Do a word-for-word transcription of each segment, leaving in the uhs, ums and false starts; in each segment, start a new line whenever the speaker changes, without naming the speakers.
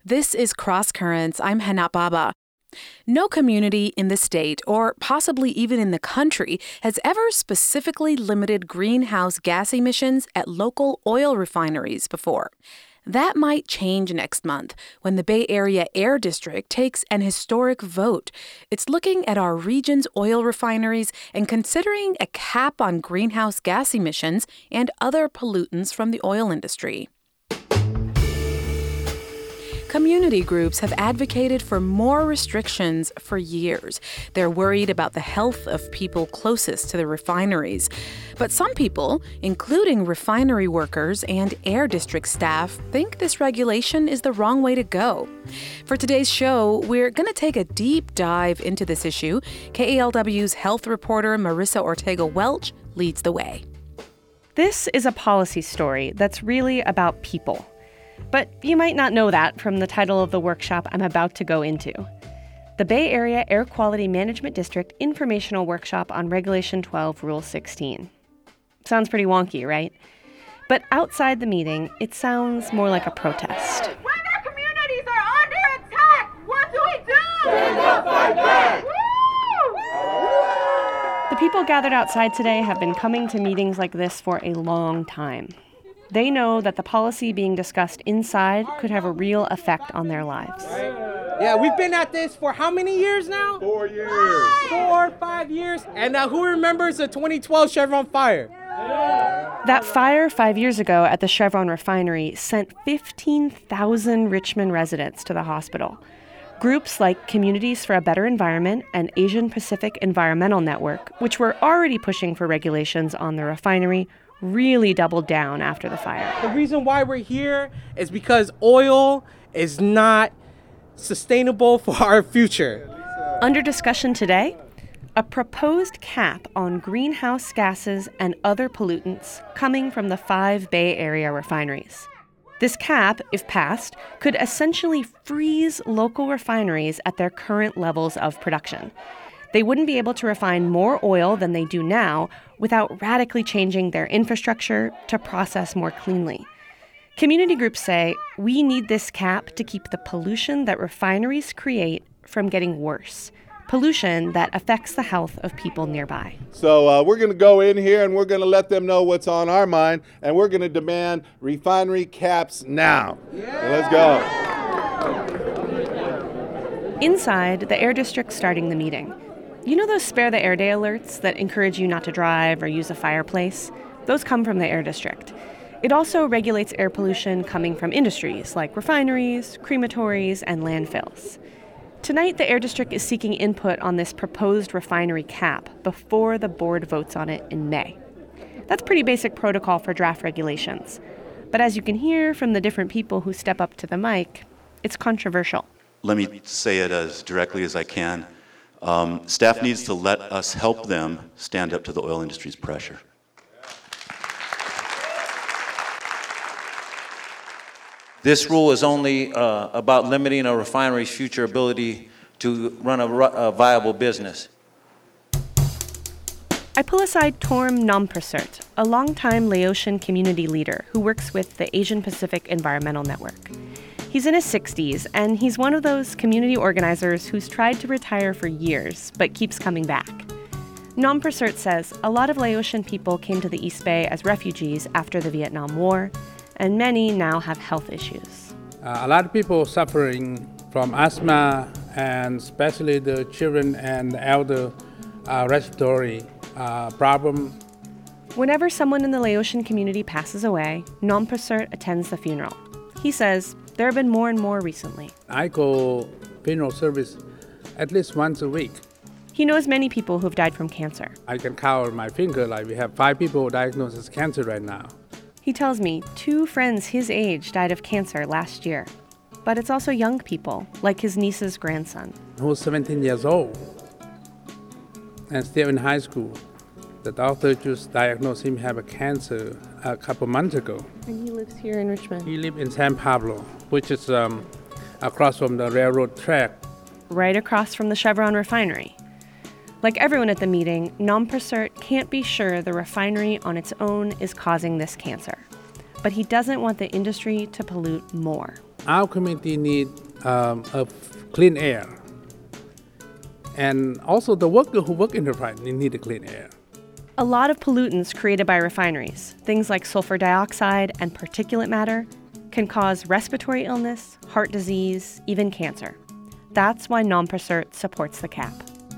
This is Cross Currents. I'm Hana Baba. No community in the state, or possibly even in the country, has ever specifically limited greenhouse gas emissions at local oil refineries before. That might change next month when the Bay Area Air District takes an historic vote. It's looking at our region's oil refineries and considering a cap on greenhouse gas emissions and other pollutants from the oil industry. Community groups have advocated for more restrictions for years. They're worried about the health of people closest to the refineries. But some people, including refinery workers and Air District staff, think this regulation is the wrong way to go. For today's show, we're going to take a deep dive into this issue. K A L W's health reporter Marissa Ortega-Welch leads the way.
This is a policy story that's really about people. But you might not know that from the title of the workshop I'm about to go into. The Bay Area Air Quality Management District Informational Workshop on Regulation twelve, Rule sixteen. Sounds pretty wonky, right? But outside the meeting, it sounds more like a protest.
When our communities are under attack, what do we do?
Stand up, fight back!
The people gathered outside today have been coming to meetings like this for a long time. They know that the policy being discussed inside could have a real effect on their lives.
Yeah, we've been at this for how many years now?
Four years.
Four, five years. And uh, who remembers the twenty twelve Chevron fire?
That fire five years ago at the Chevron refinery sent fifteen thousand Richmond residents to the hospital. Groups like Communities for a Better Environment and Asian Pacific Environmental Network, which were already pushing for regulations on the refinery, really doubled down after the fire.
The reason why we're here is because oil is not sustainable for our future.
Under discussion today, a proposed cap on greenhouse gases and other pollutants coming from the five Bay Area refineries. This cap, if passed, could essentially freeze local refineries at their current levels of production. They wouldn't be able to refine more oil than they do now without radically changing their infrastructure to process more cleanly. Community groups say we need this cap to keep the pollution that refineries create from getting worse, pollution that affects the health of people nearby.
So uh, we're going to go in here and we're going to let them know what's on our mind, and we're going to demand refinery caps now. Yeah. Let's
go. Inside, the Air District's starting the meeting. You know those Spare the Air Day alerts that encourage you not to drive or use a fireplace? Those come from the Air District. It also regulates air pollution coming from industries like refineries, crematories, and landfills. Tonight, the Air District is seeking input on this proposed refinery cap before the board votes on it in May. That's pretty basic protocol for draft regulations. But as you can hear from the different people who step up to the mic, it's controversial.
Let me say it as directly as I can. Um, staff needs to let us help them stand up to the oil industry's pressure.
This rule is only uh, about limiting a refinery's future ability to run a, a viable business.
I pull aside Torm Nomprasert, a longtime Laotian community leader who works with the Asian Pacific Environmental Network. He's in his sixties, and he's one of those community organizers who's tried to retire for years, but keeps coming back. Nomprasert says a lot of Laotian people came to the East Bay as refugees after the Vietnam War, and many now have health issues.
Uh, a lot of people suffering from asthma, and especially the children and elder uh, respiratory uh, problem.
Whenever someone in the Laotian community passes away, Nomprasert attends the funeral. He says there have been more and more recently.
I go funeral service at least once a week.
He knows many people who've died from cancer.
I can count on my finger, like we have five people diagnosed with cancer right now.
He tells me two friends his age died of cancer last year. But it's also young people, like his niece's grandson.
Who's seventeen years old and still in high school. The doctor just diagnosed him have a cancer a couple months ago.
And he lives here in Richmond?
He lives in San Pablo, which is um, across from the railroad track.
Right across from the Chevron refinery. Like everyone at the meeting, Nomprasert can't be sure the refinery on its own is causing this cancer. But he doesn't want the industry to pollute more.
our community need um, a clean air. And also the workers who work in the refinery need a clean air.
A lot of pollutants created by refineries, things like sulfur dioxide and particulate matter, can cause respiratory illness, heart disease, even cancer. That's why Non Procert supports the cap.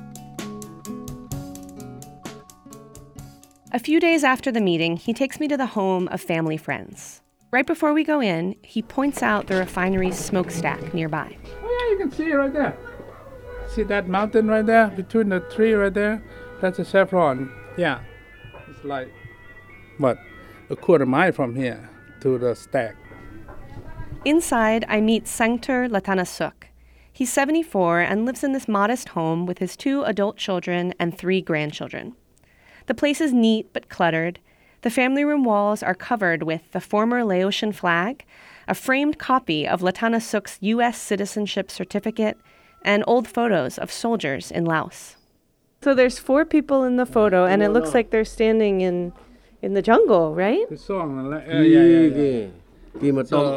A few days after the meeting, he takes me to the home of family friends. Right before we go in, he points out the refinery's smokestack nearby.
Oh yeah, you can see it right there. See that mountain right there, between the tree right there? That's a saffron. Yeah, it's like, what, a quarter mile from here to the stack.
Inside, I meet Sangtur Latanasuk. He's seventy-four and lives in this modest home with his two adult children and three grandchildren. The place is neat but cluttered. The family room walls are covered with the former Laotian flag, a framed copy of Latanasuk's U S citizenship certificate, and old photos of soldiers in Laos. So there's four people in the photo, and it looks like they're standing in in the jungle, right?
The song, uh, yeah, yeah, yeah. So,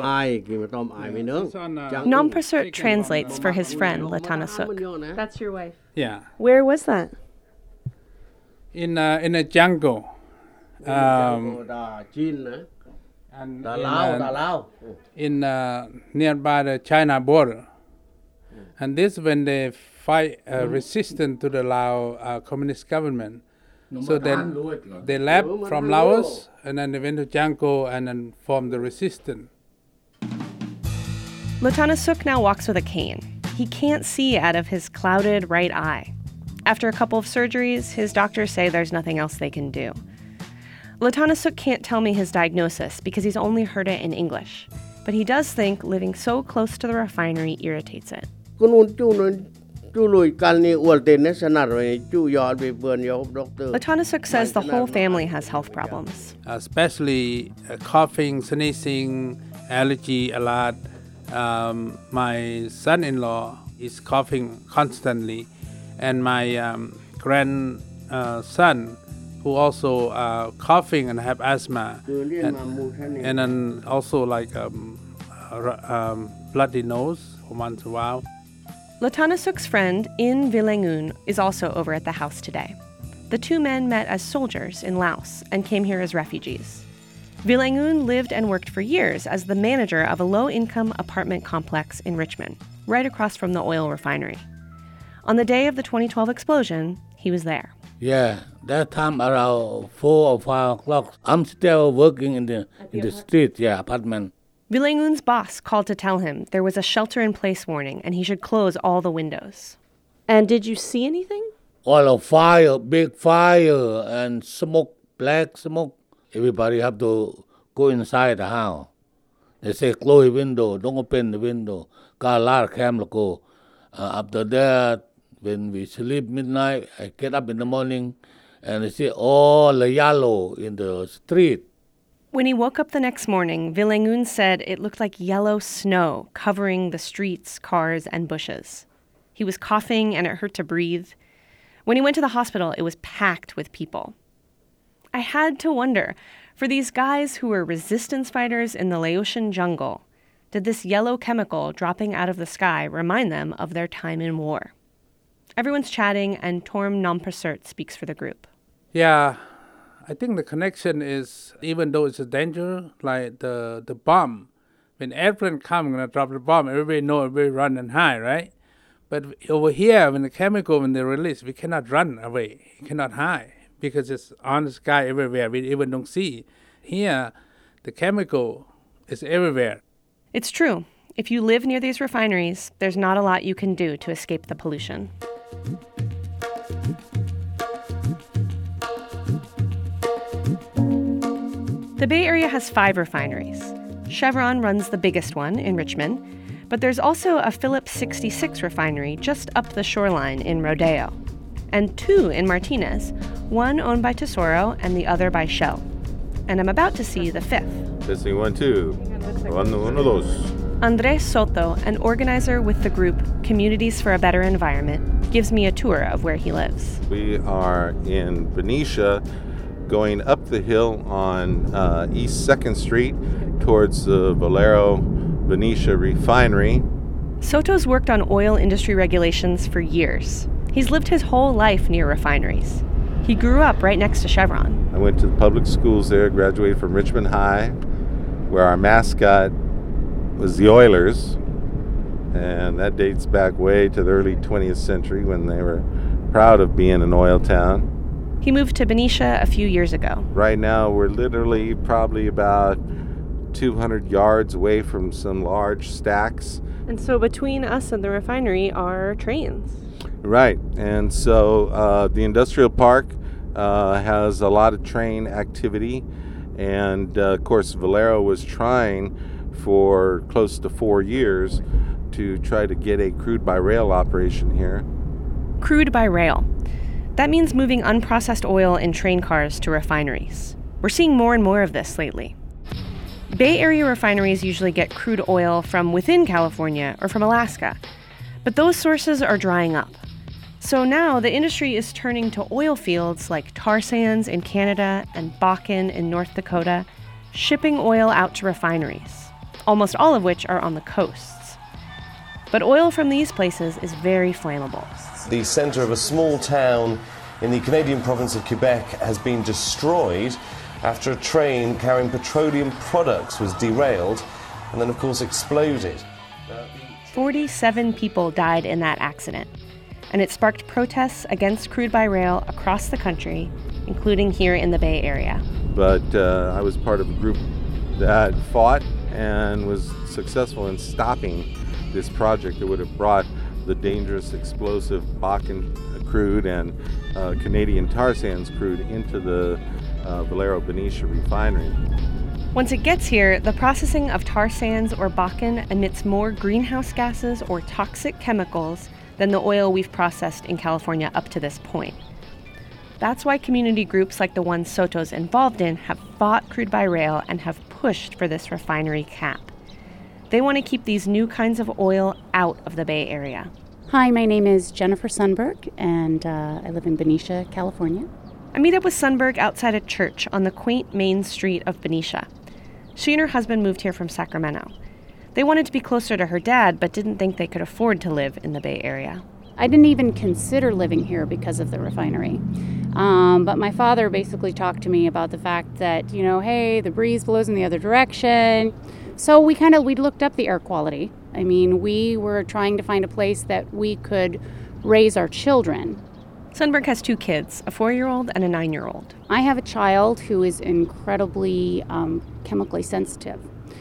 Non Procert translates for his friend Latanasuk. That's your wife?
Yeah.
Where was that?
In uh, in a jungle. Um, and in, uh, in uh, nearby the China border. And this when they fight uh, mm-hmm. resistance to the Lao uh, communist government. So then they left from Laos and then they went to jungle and then formed the resistance.
Latanasuk now walks with a cane. He can't see out of his clouded right eye. After a couple of surgeries, his doctors say there's nothing else they can do. Latanasuk can't tell me his diagnosis because he's only heard it in English. But he does think living so close to the refinery irritates it. Latanasuk says the whole family has health problems.
Especially uh, coughing, sneezing, allergy a lot. Um, my son-in-law is coughing constantly. And my um, grandson, uh, who also uh, coughing and have asthma, and, and then also like um, uh, um, bloody nose once in a while.
Latanasuk's friend, In Vilengun, is also over at the house today. The two men met as soldiers in Laos and came here as refugees. Vilengun lived and worked for years as the manager of a low-income apartment complex in Richmond, right across from the oil refinery. On the day of the twenty twelve explosion, he was there.
Yeah, that time around four or five o'clock, I'm still working in the in the street, yeah, apartment.
Vilengun's boss called to tell him there was a shelter-in-place warning and he should close all the windows. And did you see anything?
All of fire, big fire, and smoke, black smoke. Everybody have to go inside the house. They say close the window, don't open the window. Got a lot of camera go. Uh, after that, when we sleep midnight, I get up in the morning and I see all the yellow in the street.
When he woke up the next morning, Vilengun said it looked like yellow snow covering the streets, cars, and bushes. He was coughing and it hurt to breathe. When he went to the hospital, it was packed with people. I had to wonder, for these guys who were resistance fighters in the Laotian jungle, did this yellow chemical dropping out of the sky remind them of their time in war? Everyone's chatting, and Torm Non Procert speaks for the group.
Yeah, I think the connection is, even though it's a danger, like the, the bomb, when airplane come and drop the bomb, everybody know, everybody run and hide, right? But over here, when the chemical, when they release, we cannot run away, we cannot hide, because it's on the sky everywhere, we even don't see. Here, the chemical is everywhere.
It's true. If you live near these refineries, there's not a lot you can do to escape the pollution. The Bay Area has five refineries. Chevron runs the biggest one in Richmond, but there's also a Phillips sixty-six refinery just up the shoreline in Rodeo, and two in Martinez, one owned by Tesoro and the other by Shell. And I'm about to see the fifth.
Testing one, two. One, one of those.
Andres Soto, an organizer with the group Communities for a Better Environment, gives me a tour of where he lives.
We are in Benicia, going up the hill on uh, East second Street towards the Valero Benicia Refinery.
Soto's worked on oil industry regulations for years. He's lived his whole life near refineries. He grew up right next to Chevron.
I went to the public schools there, graduated from Richmond High, where our mascot was the Oilers. And that dates back way to the early twentieth century when they were proud of being an oil town.
He moved to Benicia a few years ago.
Right now, we're literally probably about two hundred yards away from some large stacks.
And so between us and the refinery are trains.
Right. And so uh, the industrial park uh, has a lot of train activity. And, uh, of course, Valero was trying for close to four years to try to get a crude by rail operation here.
Crude by rail. That means moving unprocessed oil in train cars to refineries. We're seeing more and more of this lately. Bay Area refineries usually get crude oil from within California or from Alaska, but those sources are drying up. So now the industry is turning to oil fields like tar sands in Canada and Bakken in North Dakota, shipping oil out to refineries, almost all of which are on the coasts. But oil from these places is very flammable.
The centre of a small town in the Canadian province of Quebec has been destroyed after a train carrying petroleum products was derailed and then, of course, exploded.
forty-seven people died in that accident, and it sparked protests against crude by rail across the country, including here in the Bay Area.
But uh, I was part of a group that fought and was successful in stopping this project that would have brought the dangerous explosive Bakken crude and uh, Canadian tar sands crude into the uh, Valero Benicia refinery.
Once it gets here, the processing of tar sands or Bakken emits more greenhouse gases or toxic chemicals than the oil we've processed in California up to this point. That's why community groups like the one Soto's involved in have fought crude by rail and have pushed for this refinery cap. They want to keep these new kinds of oil out of the Bay Area.
Hi, my name is Jennifer Sundberg, and uh, I live in Benicia, California.
I meet up with Sundberg outside a church on the quaint main street of Benicia. She and her husband moved here from Sacramento. They wanted to be closer to her dad, but didn't think they could afford to live in the Bay Area.
I didn't even consider living here because of the refinery. Um, but my father basically talked to me about the fact that, you know, hey, the breeze blows in the other direction. So we kind of, we looked up the air quality. I mean, we were trying to find a place that we could raise our children.
Sundberg has two kids, a four-year-old and a nine-year-old.
I have a child who is incredibly um, chemically sensitive.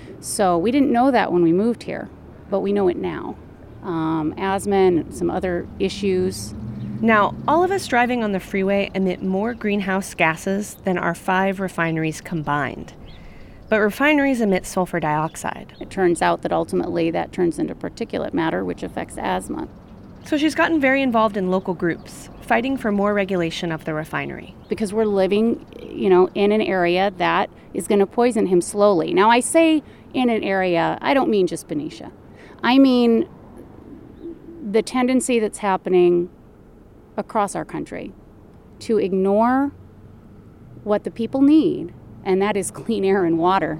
So we didn't know that when we moved here, but we know it now. Um, asthma and some other issues.
Now, all of us driving on the freeway emit more greenhouse gases than our five refineries combined. But refineries emit sulfur dioxide.
It turns out that ultimately that turns into particulate matter, which affects asthma.
So she's gotten very involved in local groups, fighting for more regulation of the refinery.
Because we're living, you know, in an area that is going to poison him slowly. Now, I say in an area, I don't mean just Benicia. I mean the tendency that's happening across our country to ignore what the people need, and that is clean air and water.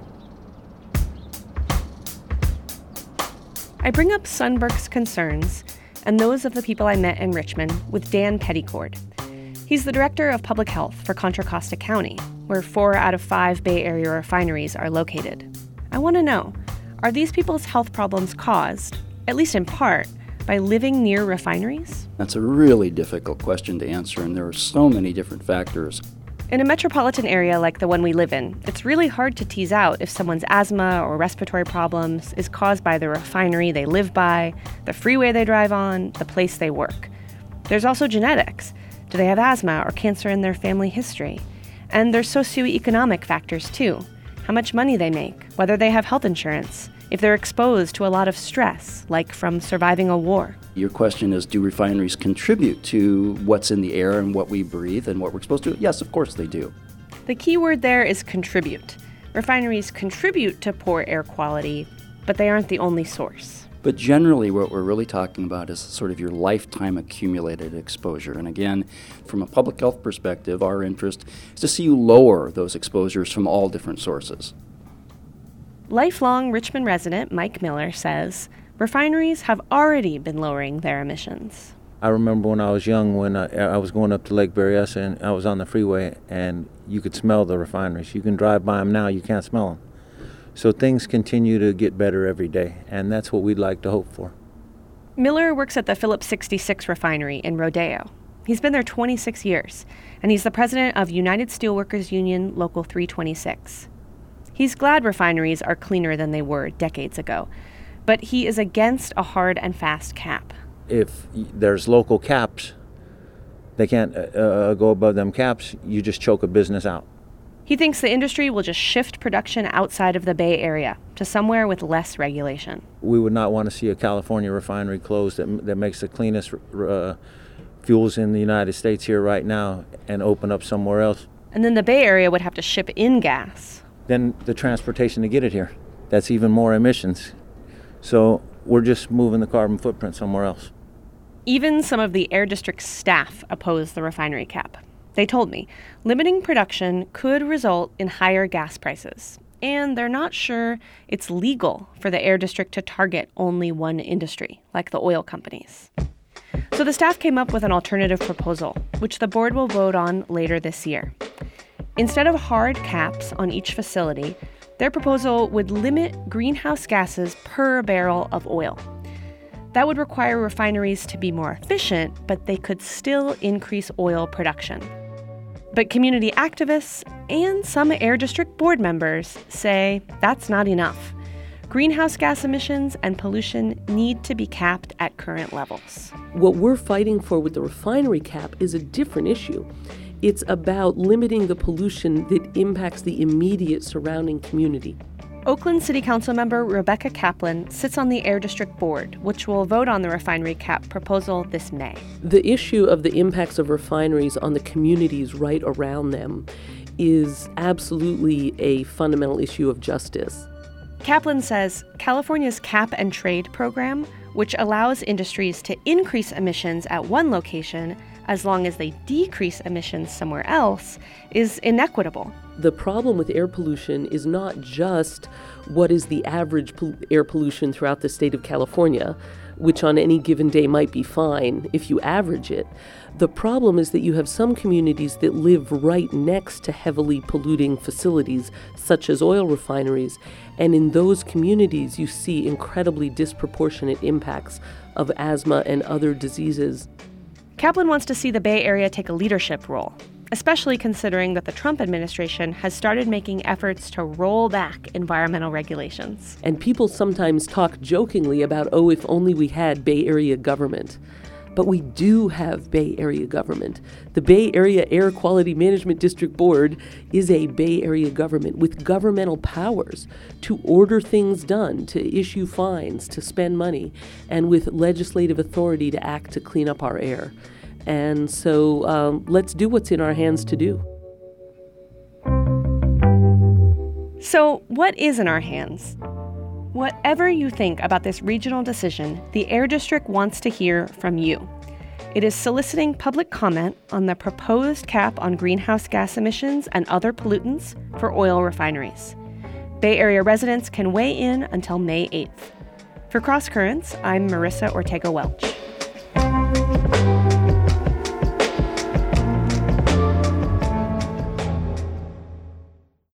I bring up Sundberg's concerns and those of the people I met in Richmond with Dan Petticord. He's the director of public health for Contra Costa County, where four out of five Bay Area refineries are located. I want to know, are these people's health problems caused, at least in part, by living near refineries?
That's a really difficult question to answer, and there are so many different factors.
In a metropolitan area like the one we live in, it's really hard to tease out if someone's asthma or respiratory problems is caused by the refinery they live by, the freeway they drive on, the place they work. There's also genetics. Do they have asthma or cancer in their family history? And there's socioeconomic factors too. How much money they make, whether they have health insurance, if they're exposed to a lot of stress, like from surviving a war.
Your question is, do refineries contribute to what's in the air and what we breathe and what we're exposed to? Yes, of course they do.
The key word there is contribute. Refineries contribute to poor air quality, but they aren't the only source.
But generally what we're really talking about is sort of your lifetime accumulated exposure. And again, from a public health perspective, our interest is to see you lower those exposures from all different sources.
Lifelong Richmond resident Mike Miller says refineries have already been lowering their emissions.
I remember when I was young, when I, I was going up to Lake Berryessa and I was on the freeway and you could smell the refineries. You can drive by them now, you can't smell them. So things continue to get better every day, and that's what we'd like to hope for.
Miller works at the Phillips sixty-six refinery in Rodeo. He's been there twenty-six years, and he's the president of United Steelworkers Union Local three twenty-six. He's glad refineries are cleaner than they were decades ago, but he is against a hard and fast cap.
If there's local caps, they can't uh, go above them caps, you just choke a business out.
He thinks the industry will just shift production outside of the Bay Area to somewhere with less regulation.
We would not want to see a California refinery closed that, that makes the cleanest uh, fuels in the United States here right now and open up somewhere else.
And then the Bay Area would have to ship in gas.
Then the transportation to get it here, that's even more emissions. So we're just moving the carbon footprint somewhere else.
Even some of the Air District's staff oppose the refinery cap. They told me limiting production could result in higher gas prices, and they're not sure it's legal for the Air District to target only one industry, like the oil companies. So the staff came up with an alternative proposal, which the board will vote on later this year. Instead of hard caps on each facility, their proposal would limit greenhouse gases per barrel of oil. That would require refineries to be more efficient, but they could still increase oil production. But community activists and some Air District board members say that's not enough. Greenhouse gas emissions and pollution need to be capped at current levels.
What we're fighting for with the refinery cap is a different issue. It's about limiting the pollution that impacts the immediate surrounding community.
Oakland City Council member Rebecca Kaplan sits on the Air District Board, which will vote on the refinery cap proposal this May.
The issue of the impacts of refineries on the communities right around them is absolutely a fundamental issue of justice.
Kaplan says California's cap and trade program, which allows industries to increase emissions at one location as long as they decrease emissions somewhere else, is inequitable.
The problem with air pollution is not just what is the average pol- air pollution throughout the state of California, which on any given day might be fine if you average it. The problem is that you have some communities that live right next to heavily polluting facilities, such as oil refineries, and in those communities you see incredibly disproportionate impacts of asthma and other diseases.
Kaplan wants to see the Bay Area take a leadership role, especially considering that the Trump administration has started making efforts to roll back environmental regulations.
And people sometimes talk jokingly about, oh, if only we had Bay Area government. But we do have Bay Area government. The Bay Area Air Quality Management District Board is a Bay Area government with governmental powers to order things done, to issue fines, to spend money, and with legislative authority to act to clean up our air. And so um, let's do what's in our hands to do.
So what is in our hands? Whatever you think about this regional decision, the Air District wants to hear from you. It is soliciting public comment on the proposed cap on greenhouse gas emissions and other pollutants for oil refineries. Bay Area residents can weigh in until May eighth. For Cross Currents, I'm Marissa Ortega Welch.